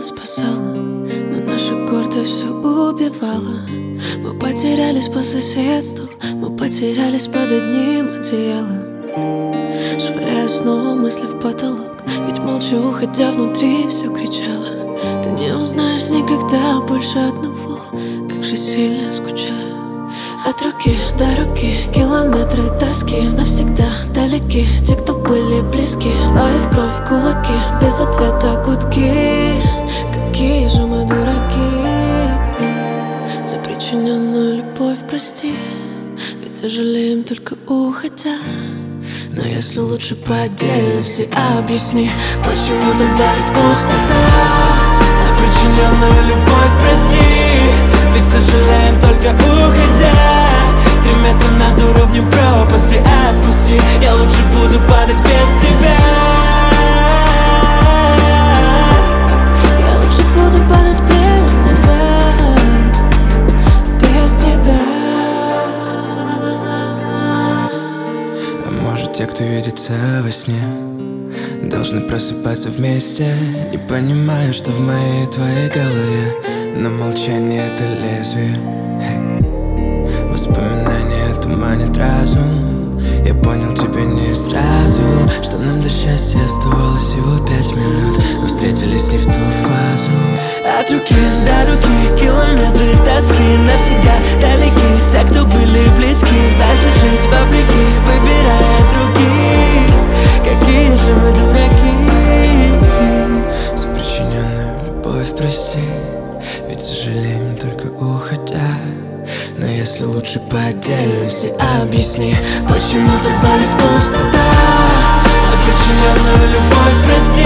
спасала, но наша гордость все убивала. Мы потерялись по соседству, мы потерялись под одним одеялом. Швыряю снова мысли в потолок, ведь молчу, хотя внутри все кричало. Ты не узнаешь никогда больше одного, как же сильно скучаю. От руки до руки километры тоски навсегда далеки те, кто были близки. Твои в кровь кулаки, без ответа гудки. Какие же мы дураки. За причиненную любовь прости, ведь сожалеем только уходя. Но если лучше по отдельности объясни, почему так болит пустота. За причиненную любовь прости, ведь сожалеем только уходя. 3 метра над уровнем пропасти отпусти, я лучше буду падать без тебя. Я лучше буду падать без тебя. Без тебя. А может, те, кто видится во сне, должны просыпаться вместе. Не понимаю, что в моей твоей голове, но молчание — это лезвие. Воспоминания туманят разум. Я понял тебя не сразу, что нам до счастья оставалось всего 5 минут, но встретились не в ту фазу. От руки до руки километры тоски навсегда далеки те, кто были близки. Дальше жить вопреки, выбирая других. Какие же мы дураки. За причиненную любовь прости, ведь сожалеем только уходя. Но если лучше по отдельности объясни, почему так болит пустота. За причиненную любовь прости,